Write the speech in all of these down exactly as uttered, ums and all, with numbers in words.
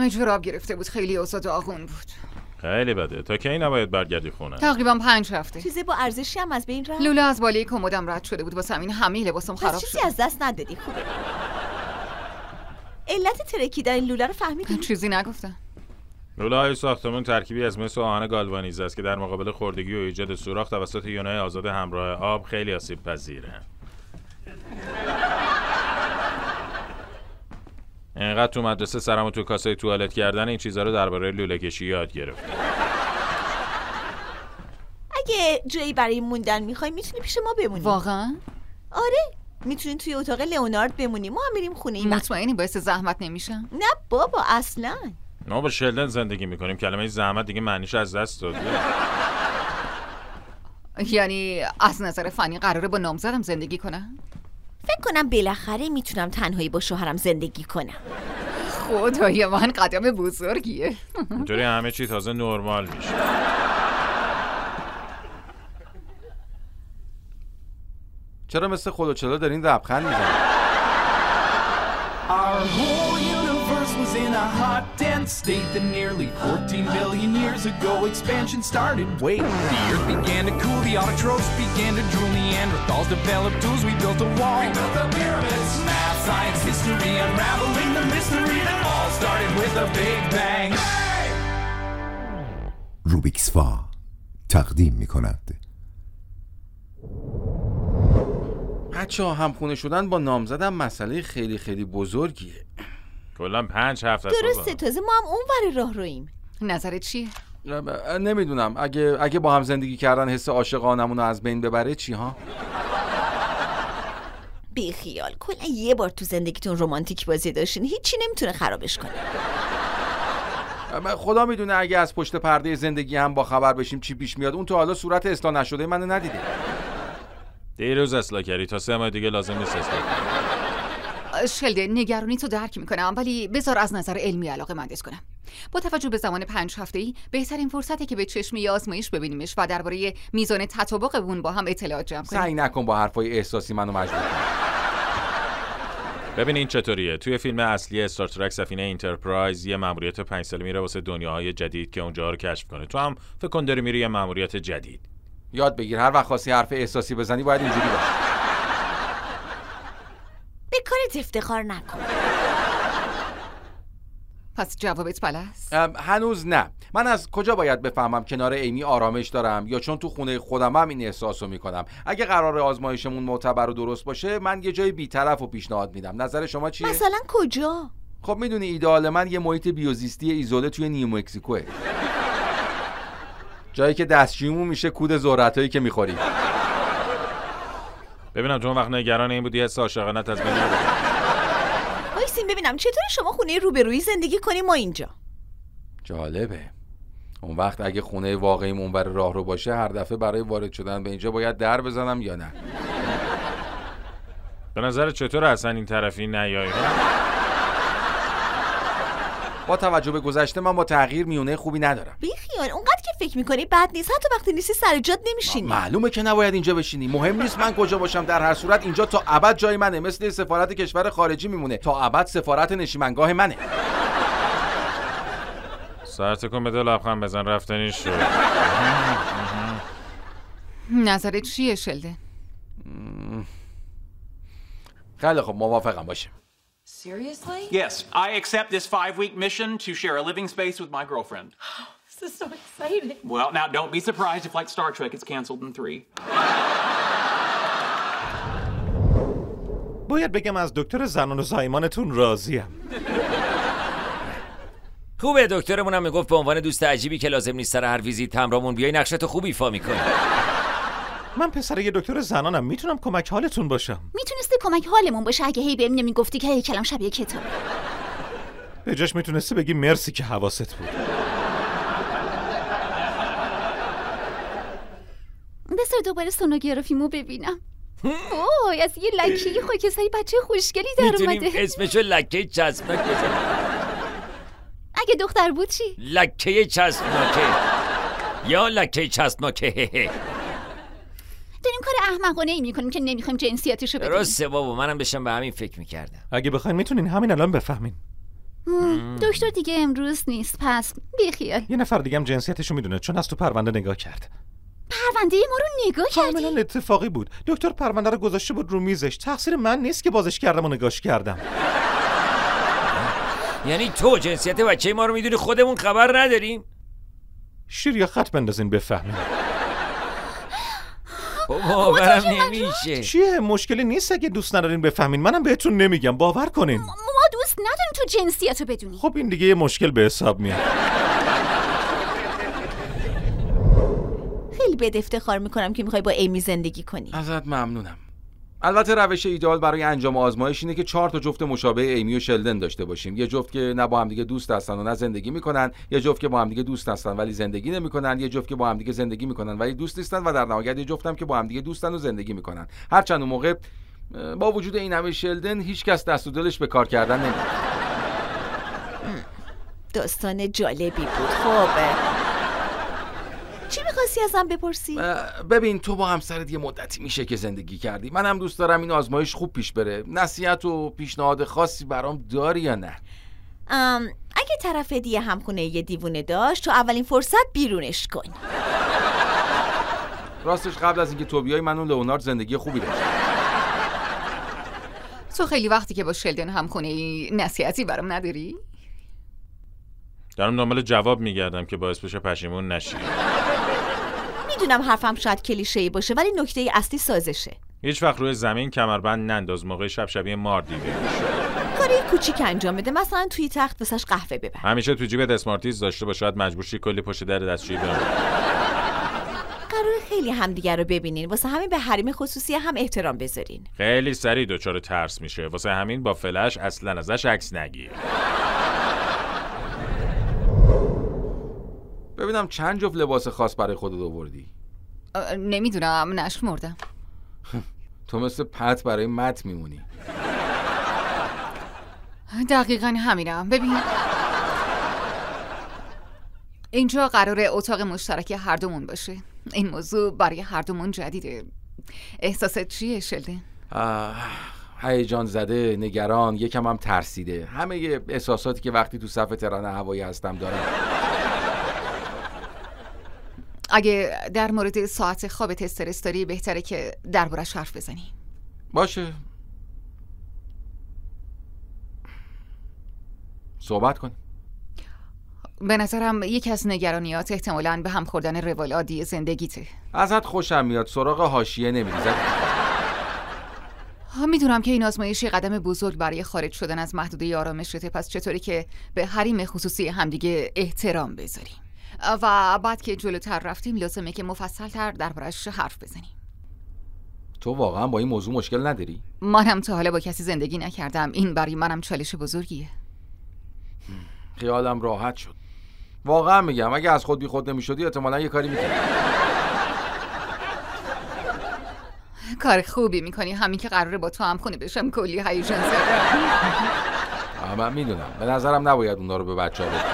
همه جور آب گرفته بود، خیلی اوضاع داغون بود. خیلی بده. تا کی نباید برگردی خونه؟ تقریبا پنج هفته. چیزی با ارزشی هم از بین رفت؟ لوله از بالای کمدم رد شده بود، واسه همین همه لباسم خراب شد. چیزی از دست ندادی. خوبه. علت ترکیدن این لوله رو فهمیدی؟ چیزی نگفتم. لوله های ساختمون ترکیبی از مس و آهن گالوانیز است که در مقابل خوردگی و ایجاد سوراخ توسط یونای آزاد همراه آب خیلی آسیب پذیره. اینقدر تو مدرسه سرمو تو کاسه توالت کردن این چیزا رو درباره لوله کشی یاد گرفتم. اگه جایی برای موندن میخوای میتونی پیش ما بمونی. واقعا؟ آره، میتونین توی اتاق لئونارد بمونی، ما هم میریم خونه. این مطمئنی باعث زحمت نمیشم؟ نه بابا اصلا. ما با شلدن زندگی میکنیم، کلمه زحمت دیگه معنیش از دست داد. یعنی از نظر فنی قراره با نامزدم زندگی کنم؟ فکر کنم بالاخره میتونم تنهایی با شوهرم زندگی کنم. خدای من قدم بزرگیه. اینطوری همه چی تازه نرمال میشه. چرا مثل خلوچلا دارین لبخند میزنید؟ Our whole universe was in a hot, dense state that nearly fourteen billion years ago expansion started. Wait, the earth began to cool, the autotrophs began to drool, Neanderthals developed tools, we built a wall. We built the pyramids, math, science, history, unraveling the mystery that all started with a big bang. Hey! روبیکس فا تقدیم می‌کند. بچه ها همخونه شدن با نامزدم مسئله خیلی خیلی بزرگیه. کلا پنج هفته است. درسته، تازه ما هم اون ور راه رویم. نظرت چیه؟ نمیدونم، اگه اگه با هم زندگی کردن حس عاشقانمون رو از بین ببره چی ها؟ بی خیال، کلا یه بار تو زندگیتون رمانتیک بازی داشتین، هیچی نمیتونه خرابش کنه. خدا میدونه اگه از پشت پرده زندگی هم با خبر بشیم چی پیش میاد. اون تو حالا صورت اصلاح نشده منو ندیده. دیروز اصلاح کردی، تا سه ماه دیگه لازم نیست اصلاح. شلده، نگرانی تو درک میکنم، ولی بذار از نظر علمی علاقه مندش کنم. با توجه به زمان پنج هفته‌ای بهترین فرصته که به چشمی آزمایش ببینیمش و درباره میزان تطابق اون با هم اطلاعات جمع کنیم. سعی نکن با حرفای احساسی منو مجبور کنی. ببین این چطوریه. توی فیلم اصلی استار ترک سفینه اینترپرایز یه ماموریت پنج ساله میره واسه دنیاهای جدید که اونجا رو کشف کنه. تو هم فکر کن داری میری یه ماموریت جدید. یاد بگیر هر وقت خواستی حرف احساسی بزنی باید اینجوری باشه. به کارت افتخار نکن. پس جوابت بلست؟ هنوز نه. من از کجا باید بفهمم کنار ایمی آرامش دارم یا چون تو خونه خودم هم این احساسو میکنم؟ اگه قرار آزمایشمون معتبر و درست باشه من یه جای بی‌طرف رو پیشنهاد میدم. نظر شما چیه؟ مثلا کجا؟ خب میدونی ایدئال من یه محیط بیوزیستی ایزوله توی نیومکزیکوه. جایی که دستشویمون میشه کود ذرتایی که میخوری. ببینم تو اون وقت نگران این بودی حس عاشقانت از بین نره. وایسین ببینم چطور شما خونه روبرویی زندگی کنیم ما اینجا. جالبه. اون وقت اگه خونه واقعیم اونور راه رو باشه هر دفعه برای وارد شدن به اینجا باید در بزنم یا نه؟ به نظر چطور اصلا این طرفی نیایی؟ با توجه به گذشته من با تغییر میونه خوبی ندارم. بی خیال، اونقدر که فکر میکنی بد نیست. حتی وقتی نیستی سر جات نمیشینی. معلومه که نباید اینجا بشینی. مهم نیست من کجا باشم، در هر صورت اینجا تا ابد جای منه. مثل سفارت کشور خارجی میمونه. تا ابد سفارت نشیمنگاه منه. سرت کن بده لبخند بزن رفتنی شد. نظرت چیه شلده؟ خیلی خب موافقم باشه. Seriously? Yes, I accept this five-week mission to share a living space with my girlfriend. This is so exciting. Well, now don't be surprised if, like Star Trek, it's canceled in three. باید بگم از دکتر زنان و زایمانتون راضیم. خوبه، دکترمونم میگفت به عنوان دوست عجیبی که لازم نیست سر هر ویزیت همراهمون بیای نقشتو خوب ایفا میکنی. من پسر یه دکتر زنانم، میتونم کمک حالتون باشم. میتونستی کمک حالمون باشه اگه هی بهم نمیگفتی که هی کلام شبیه کتاب. به جاش میتونستی بگی مرسی که حواست بود. بذار دوباره سونوگرافیمو ببینم. اوه، از یه لکه خاکستری بچه خوشگلی در اومده. میتونیم اسمشو لکه چسبناک بزنیم. اگه دختر بود چی؟ لکه چسبناکه یا لکه چسبناکه. داریم کار احمقانه ای میکنیم که نمیخوایم جنسیتشو بدونیم. درسته بابا، منم بشم به همین فکر میکردم. اگه بخواین میتونین همین الان بفهمین. دکتر دیگه امروز نیست، پس بیخیال. یه نفر دیگه هم جنسیتشو میدونه چون از تو پرونده نگاه کرد. پرونده ما رو نگاه کردی؟ کاملا اتفاقی بود. دکتر پرونده رو گذاشته بود رو میزش. تقصیر من نیست که بازش کردم و نگاش کردم. یعنی تو جنسیت بچه ما رو میدونی خودمون خبر نداریم؟ شیر یا خط بندازین بفهمین. باورم نمیشه. چیه؟ مشکلی نیست اگه دوست ندارین بفهمین. منم بهتون نمیگم، باور کنین. ما دوست نداریم تو جنسیتو بدونی. خب این دیگه یه مشکل به حساب میاد. خیلی بد افتخار میکنم که میخوای با ایمی زندگی کنی. ازت ممنونم. البته روش ایدئال برای انجام آزمایش اینه که چهار تا جفت مشابه ایمی و شلدن داشته باشیم. یه جفت که نه با هم دیگه دوست هستن و نه زندگی میکنن، یه جفت که با هم دیگه دوست هستن ولی زندگی نمیکنن، یه جفت که با هم دیگه زندگی میکنن ولی دوست نیستن و در نهایت یه جفت هم که با هم دیگه دوستن و زندگی میکنن. هرچند اون موقع با وجود این همه شلدن هیچ کس دست و دلش به کار کردن نمیاد. داستان جالبی بود. خوبه. چی می‌خواستی ازم بپرسی؟ ببین تو با همسرت یه مدتی میشه که زندگی کردی. منم دوست دارم این آزمایش خوب پیش بره. نصیحت و پیشنهاد خاصی برام داری یا نه؟ ام اگه طرف دیگه همخونه یه دیوونه داشت تو اولین فرصت بیرونش کن. راستش قبل از اینکه تو بیای من و لئونارد زندگی خوبی داشتم. تو خیلی وقتی که با شلدن همخونه ای نصیحتی برام نداری؟ دارم دنبال جواب میگردم که باعث بشه پشیمون نشی. میدونم حرفم شاید کلیشه‌ای باشه ولی نکته اصلی سازشه. هیچ وقت روی زمین کمربند ننداز. موقع شب شبیه مار دیده میشه. کاری کوچیک انجام بده، مثلا توی تخت واسش قهوه ببر. همیشه تو جیبت اسمارتیز داشته باش، شاید مجبور شی کلی پشت در دستشویی بمونی. قراره خیلی همدیگه رو ببینین، واسه همین به حریم خصوصی هم احترام بذارین. خیلی سریع دچار ترس میشه، واسه همین با فلش اصلا ازش عکس نگیر. ببینم چند جفت لباس خاص برای خودت آوردی؟ نمیدونم، نشمردم. تو مثل پت برای مت میمونی. دقیقاً همینم. ببین اینجا قراره اتاق مشترک هر دومون باشه. این موضوع برای هر دومون جدیده. احساست چیه شلدن؟ هیجان زده، نگران، یکم هم ترسیده. همه احساساتی که وقتی تو صف ترن هوایی هستم دارم. اگه در مورد ساعت خوابت استرس داری بهتره که دربارش حرف بزنی. باشه، صحبت کن. به نظرم یکی از نگرانیات احتمالاً به هم خوردن روال عادی زندگیته. ازت خوشم میاد، سراغ حاشیه نمیری. میدونم که این آزمایش قدم بزرگ برای خارج شدن از محدوده آرامشته، پس چطوری که به حریم خصوصی همدیگه احترام بذاریم و بعد که جلوتر رفتیم لازمه که مفصل‌تر دربارش حرف بزنیم. تو واقعا با این موضوع مشکل نداری؟ منم تا حالا با کسی زندگی نکردم. این برای منم چالش بزرگیه. خیالم راحت شد. واقعا میگم اگه از خود بی خود نمی‌شدی احتمالاً یه کاری می‌کردی. کار خوبی میکنی. همین که قراره با تو هم خونه بشم کلی هیجان زدم. من میدونم. به نظرم نباید اونا رو به بچه‌ها بگی.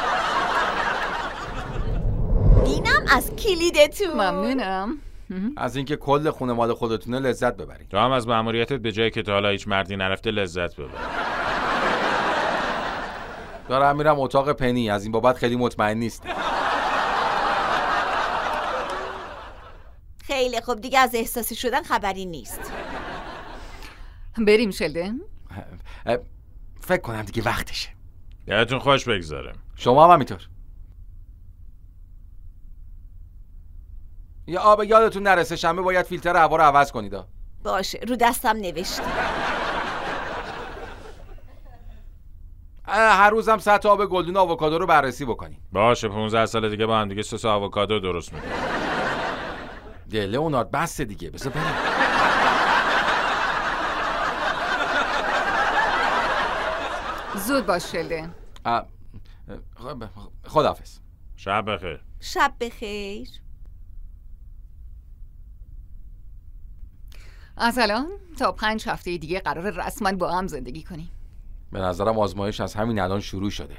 اینم از کلیدتون. ممنونم. از اینکه کل خونه مال خودتونه لذت ببرید. تو هم از مأموریتت به جایی که تا حالا هیچ مردی نرفته لذت ببر. دارم میرم اتاق پنی. از این بابت خیلی مطمئن نیست. خیلی خوب، دیگه از احساسی شدن خبری نیست. بریم شلدن. فکر کنم دیگه وقتشه. یادتون خوش بگذاره. شما هم همینطور. یا آب یادتون نرسه شنبه باید فیلتر هوا رو عوض کنید. باشه، رو دستم نوشتی. هر روزم سطح آب گلدون آووکادو رو بررسی بکنید. باشه، پانزده سال دیگه با هم دیگه سس آووکادو درست میکنیم. لئونارد بس دیگه، بذار بریم. زود باش شلدن. خداحافظ. شب بخیر. شب بخیر. از الان تا پنج هفته دیگه قرار رسما با هم زندگی کنیم. به نظرم آزمایش از همین الان شروع شده.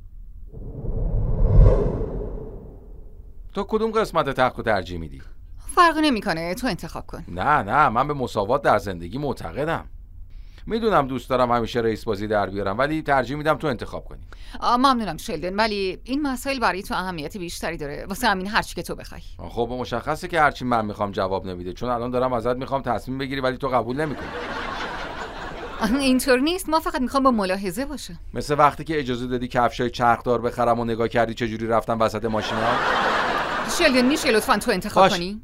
تو کدوم قسمت تخت رو ترجیح میدی؟ فرقی نمیکنه، تو انتخاب کن. نه نه، من به مساوات در زندگی معتقدم. میدونم دوست دارم همیشه رئیس بازی در بیارم، ولی ترجیح میدم تو انتخاب کنی. ممنونم شلدن، ولی این مسائل برای تو اهمیت بیشتری داره، واسه همین هر چی که تو بخوای. خب مشخصه که هر چی من میخوام جواب نمیده، چون الان دارم ازت میخوام تصمیم بگیری ولی تو قبول نمیکنی. اینطور نیست، ما فقط میخوام با ملاحظه باشه. مثل وقتی که اجازه دادی کفشای چرخدار بخرم و نگاه کردی چجوری رفتم وسط ماشینا. شلدن میشه لطفاً تو انتخاب باش. کنی؟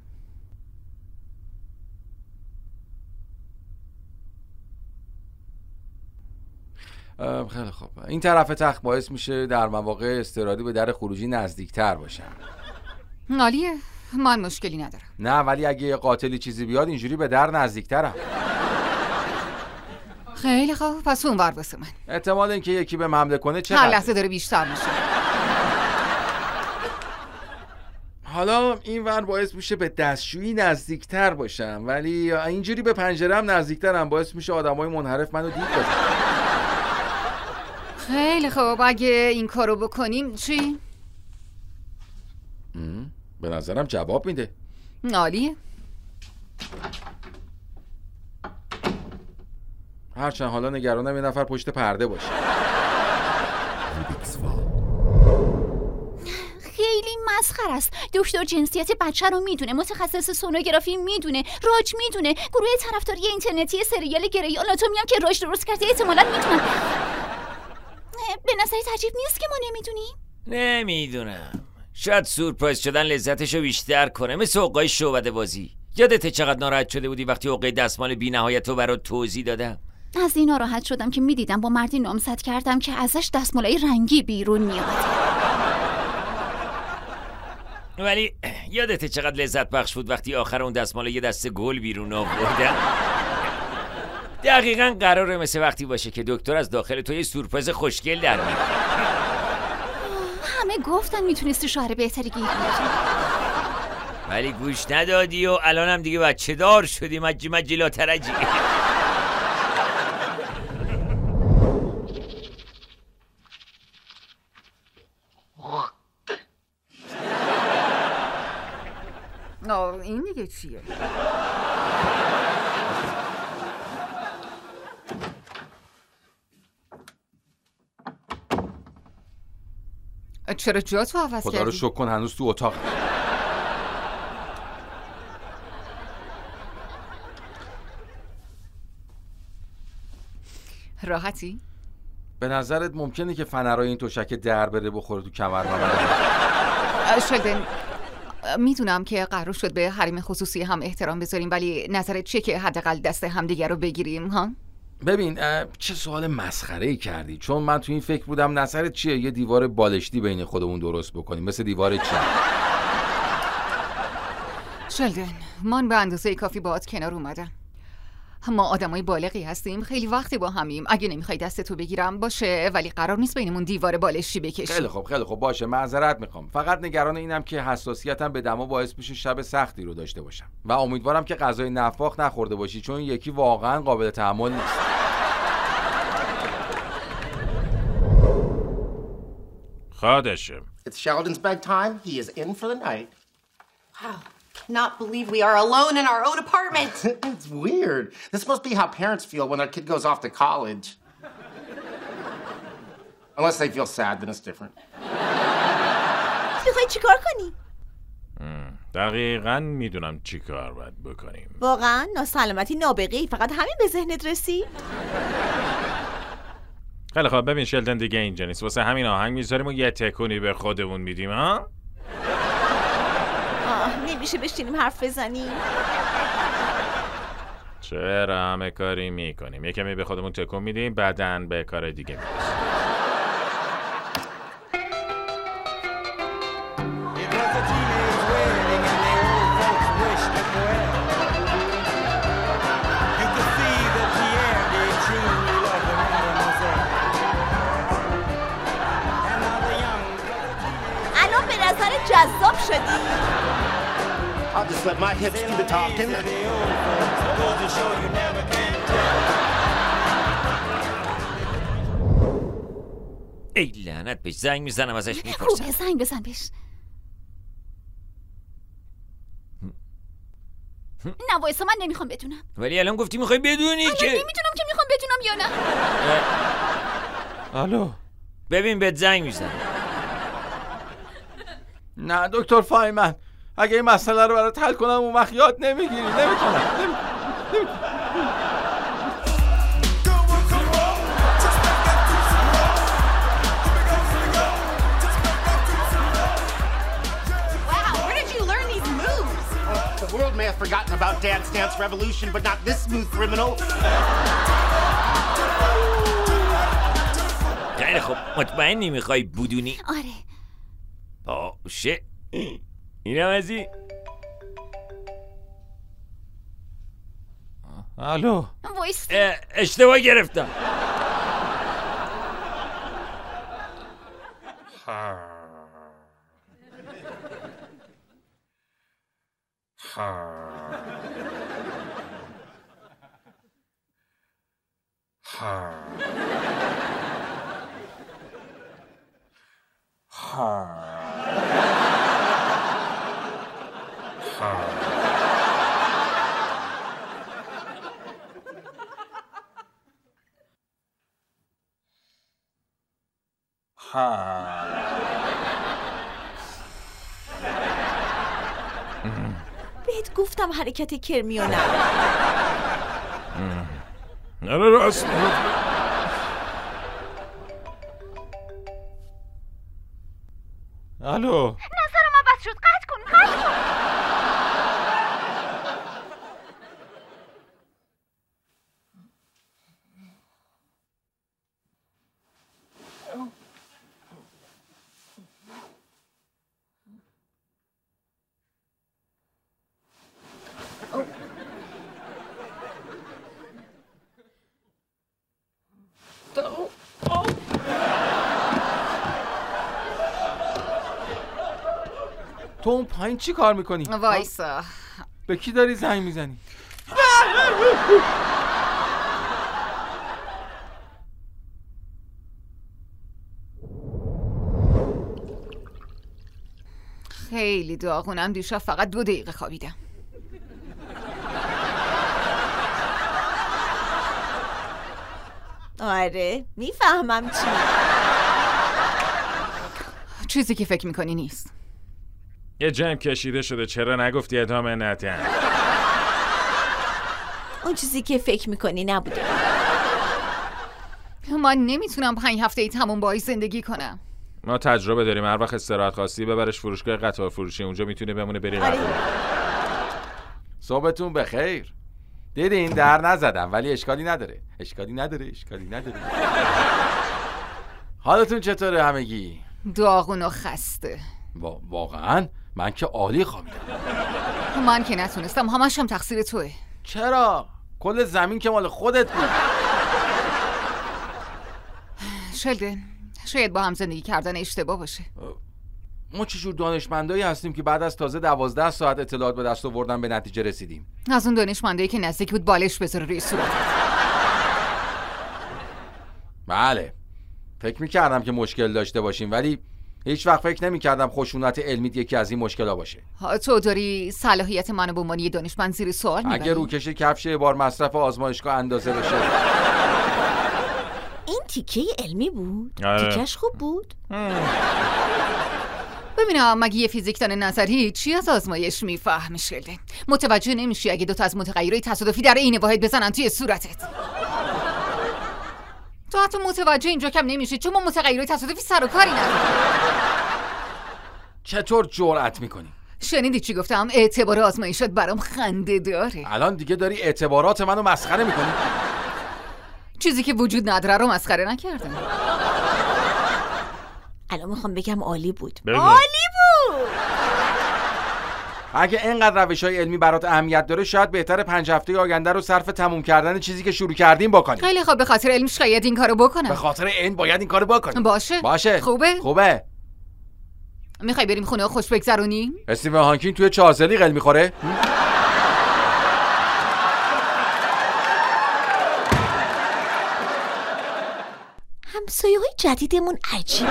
خیلی خوب. این طرف تخت باعث میشه در مواقع اضطراری به در خروجی نزدیکتر باشم. عالیه، من مشکلی ندارم. نه ولی اگه قاتلی چیزی بیاد اینجوری به در نزدیکترم. خیلی خوب، پس اون ور واسه من. احتمال اینکه یکی به حمله کنه چقدر؟ هر لحظه داره بیشتر میشه. حالا این ور باعث میشه به دستشویی نزدیکتر باشم، ولی اینجوری به پنجره‌ام نزدیکترم باعث میشه آدمای منحرف منو دید بزنن. خیلی خوب، اگه این کارو بکنیم چی؟ به نظرم جواب میده. عالیه. هرچند حالا نگرانم یه نفر پشت پرده باشه. خیلی مسخره است. دکتر جنسیت بچه رو میدونه، متخصص سونوگرافی میدونه، راج میدونه، گروه طرفداری اینترنتی سریال گری آناتومی هم که راج درست کرده احتمالاً میدونن. به نظرت عجیب نیست که ما نمیدونیم؟ نمیدونم، شاید سورپرایز شدن لذتشو بیشتر کنه، مثل عقای شعبده بازی. یادته چقدر ناراحت شده بودی وقتی عقای دستمال بی نهایت رو برات توضیح دادم؟ از این ناراحت شدم که میدیدم با مردی نامزد کردم که ازش دستمالای رنگی بیرون میاد. ولی یادته چقدر لذت بخش بود وقتی آخر اون دستمال یه دسته گل بیرون آوردن؟ دقیقاً قراره مثل وقتی باشه که دکتر از داخل تو یه سورپرایز خوشگل در میاره. همه گفتن میتونستی شوهر بهتری گیر بیاری، ولی گوش ندادی و الانم دیگه بچه دار شدی. مجی مجی لا ترجی. این دیگه چیه؟ چرا جا تو عوض کردی؟ خدا رو شکر کن هنوز تو اتاق. راحتی؟ به نظرت ممکنه که فنرای این تشک در بره بخوره تو کمر من؟ شلدن، میدونم که قرار شد به حریم خصوصی هم احترام بذاریم، ولی نظرت چیه که حداقل دست همدیگه رو بگیریم ها؟ ببین چه سوال مسخره‌ای کردی، چون من تو این فکر بودم نظرت چیه یه دیوار بالشتی بین خودمون درست بکنیم مثل دیوار چین. شلدن، من به اندازه کافی باهات کنار اومدم. ما آدمای بالغی هستیم، خیلی وقتی با همیم. اگه نمیخوای دستتو بگیرم باشه، ولی قرار نیست بینمون دیوار بالشتی بکشیم. خیلی خوب خیلی خوب باشه، معذرت میخوام. فقط نگران اینم که حساسیتم به دما باعث میشه شب سختی رو داشته باشم و امیدوارم که غذای نفاخ نخورده باشی، چون یکی واقعا قابل تحمل نیست. خودشه. It's Sheldon's bedtime. He is in for the night. Wow. Cannot believe we are alone in our own apartment. It's weird. This must be how parents feel when their kid goes off to college. Unless they feel sad, then it's different. میخوای چیکار کنی؟ دقیقاً میدونم چی کار باید بکنیم. واقعا ناسلامتی نابغه‌ای، فقط همین به ذهنت رسید؟ خیلی خوب، ببین شلدن دیگه اینجا نیست، واسه همین آهنگ میذاریم و یه تکونی به خودمون میدیم. ها؟ نمیشه بشینیم حرف بزنیم؟ چرا همه کاری میکنیم، یه کمی به خودمون تکون میدیم بعدن به کار دیگه میرسیم. الان به نظر جذاب شدی؟ I'll just let my hips do the talking. ای لعنت بهش، زنگ میزنم ازش میپرسم. خوبه، زنگ بزن بهش. نه وایسا، من نمیخوام بدونم. ولی الان گفتی میخوای بدونی که نمیدونم که میخوام بدونم یا نه. الو ببین بهت زنگ میزنم. نه دکتر فایمن، اگه این مسئله رو برات حل کنم اون وقت یاد نمیگیری. نمیتونم The world may have forgotten about Dance Dance Revolution, but not this smooth criminal. خیلی خب، مطمئنی میخوای بدونی؟ آره. باشه. اینم از این. الو وایس. اشتباه گرفتم. بهت گفتم حرکت کرمیو نه. نه راست. الو نظر ما بس شد، قطع کن قطع کن. تو اون پایین چی کار میکنی؟ وایسا. به کی داری زنگ میزنی؟ خیلی داغونم، دیشب فقط دو دقیقه خوابیدم. آره میفهمم چی. چیزی که فکر میکنی نیست. یه جمع کشیده شده، چرا نگفتی ادامه ندن؟ اون چیزی که فکر میکنی نبوده. من نمیتونم پنج هفته ای تموم باهاش زندگی کنم. ما تجربه داریم، هر وقت استراحت خواستی ببرش فروشگاه قطار فروشی، اونجا میتونه بمونه بری قهوه. صبحتون بخیر. دیدین در نزدم ولی اشکالی نداره. اشکالی نداره اشکالی نداره. حالتون چطوره همگی؟ داغون و خسته. وا... واقعا من که عالی خوابیدم. من که نتونستم، همش هم تقصیر توه. چرا؟ کل زمین که مال خودت بود. شلدن، شاید با هم زندگی کردن اشتباه باشه. ما چجور دانشمندایی هستیم که بعد از تازه دوازده ساعت اطلاعات به دست آوردن به نتیجه رسیدیم؟ از اون دانشمندایی که نزدیک بود بالش بذاره روی صورتت. بله، فکر میکردم که مشکل داشته باشیم ولی هیچ وقت فکر نمیکردم خشونت علمی یکی از این مشکل‌ها باشه. تو داری صلاحیت منو به عنوان یه دانشمند زیر سوال میبری؟ اگه روکش کفش بار مصرف آزمایشگاه اندازه بشه. این تیکه علمی بود؟ آره. تیکش خوب بود؟ ببینم مگه یه فیزیکدان نظری چی از آزمایش میفهمی شلدن؟ متوجه نمیشی اگه دو تا از متغیرهای تصادفی در عین واحد بزنن توی صورتت؟ تو حتی متوجه اینجا کم نمیشی چون ما متغیرهای تصادفی سر و کاری نداریم. چطور جرأت میکنی؟ شنیدی چی گفتم؟ اعتبار آزمایشات برام خنده داره. الان دیگه داری اعتبارات منو مسخره میکنی؟ چیزی که وجود نداره رو مسخره نکردم. الان میخوام بگم عالی بود. بگو. عالی بود. اگه اینقدر روش‌های علمی برات اهمیت داره شاید بهتره پنج هفته آینده رو صرف تموم کردن چیزی که شروع کردیم بکنیم. خیلی خوب، به خاطر علم شاید این کارو بکنم. به خاطر علم باید این کارو بکنیم. باشه. باشه. خوبه؟ خوبه. میخوای بریم خونه و خوش بگذرونیم؟ استیون هاکینگ توی چازلی قل میخوره؟ همسایه های جدیدمون عجیبه.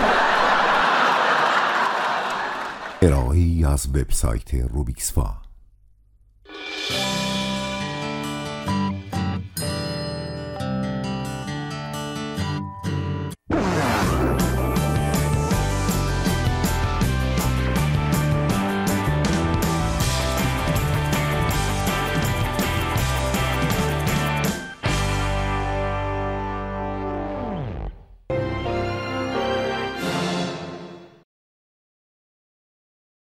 ارائه‌ای از وبسایت روبیکسفا.